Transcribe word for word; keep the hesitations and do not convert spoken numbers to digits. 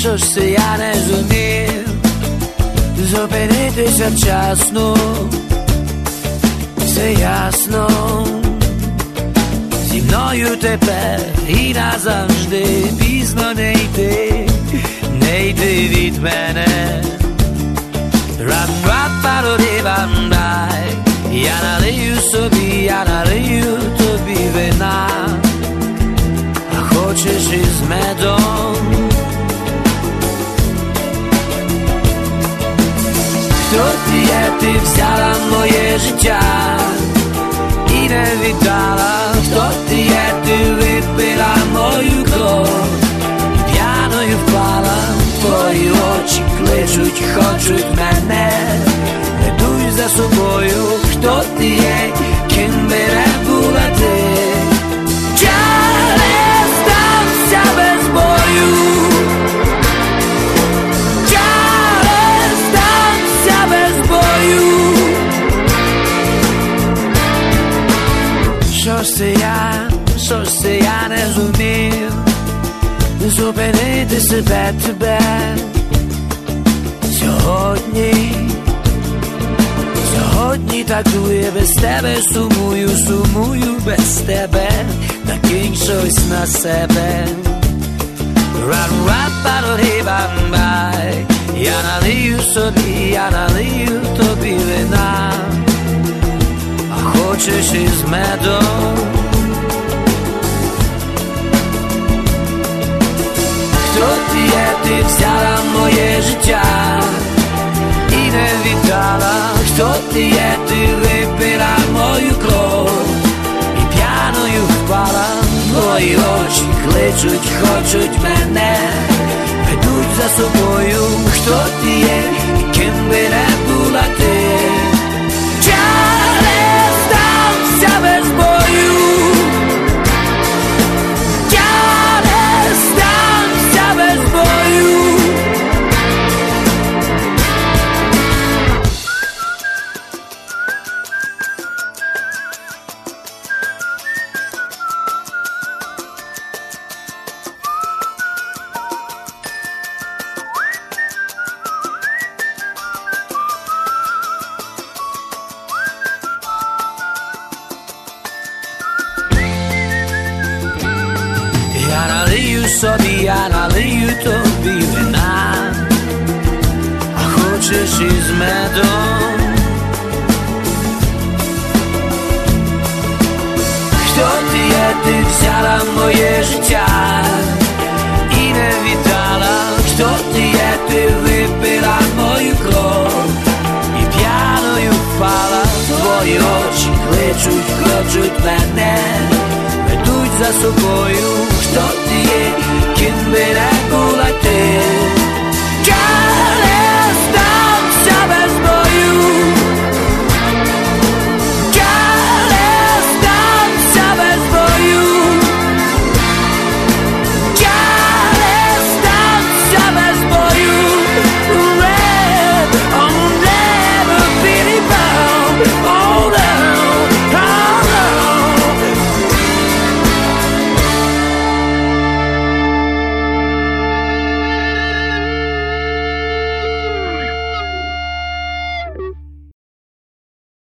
що ж це я не зумів зупинитися вчасно, все ясно. Зі мною тепер і назавжди пізно не йти, не йти від мене. Рап-рап-паро-ди-бам-дай, я налию собі, я налию тобі вина, а хочеш із медом. Хто ти є, ти взяла моє життя і не віддала. Хто ти є, ти випила мою кров і п'яною впала. Твої очі кличуть, хочуть мене, ведуть за собою. Хто ти є, ким би не була ти, я не здамся без бою. Що ж це я, що ж це я не зумів зупинити себе, тебе сьогодні. Сьогодні такує без тебе, сумую, сумую без тебе, накинь щось на себе. Рап-рап-паро-ди-бам-бай, я налию собі, я налию тобі вина, а хочеш із медом. Хто ти є, ти взяла моє життя і не віддала. Хто ти є, ти випила мою кров і п'яною впала. Твої очі кличуть, хочуть мене, ведуть за собою. Хто ти є, ким би не була ти, я не здамся без бою. Я не здамся без бою. Я налию собі, я налию тобі вина, а хочеш із медом. Хто ти є, ти взяла моє життя